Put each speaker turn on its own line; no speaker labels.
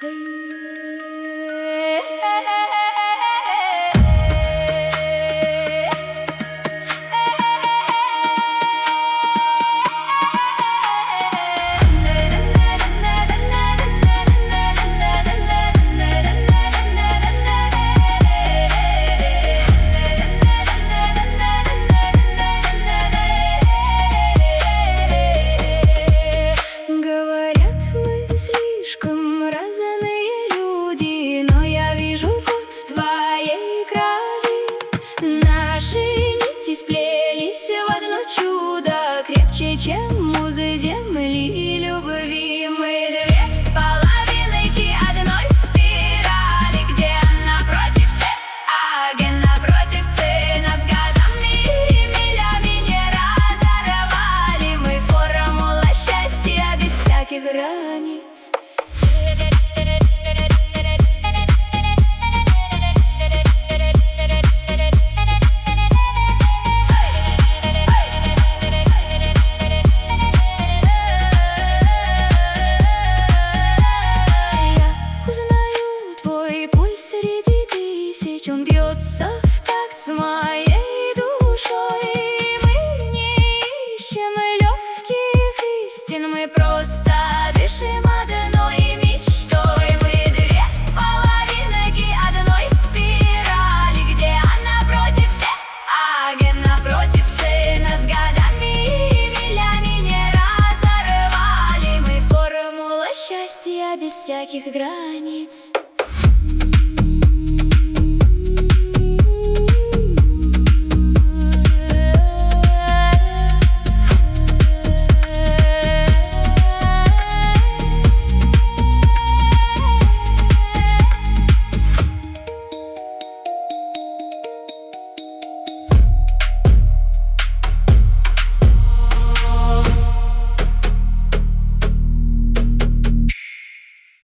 Слишком разные люди, но я вижу код в твоей крови. Наши нити сплелись в одно чудо, крепче, чем музы земли и любви. Мы две половинки одной спирали, где напротив Т, а Г напротив С. Нас годами и милями не разорвали. Мы формула счастья без всяких границ. Среди тысяч он бьется в такт с моей душой. Мы не ищем легких истин, мы просто дышим одной мечтой. Мы две половинки одной спирали, где она против Т, а Г напротив С. Нас годами и милями не разорвали. Мы формула счастья без всяких границ.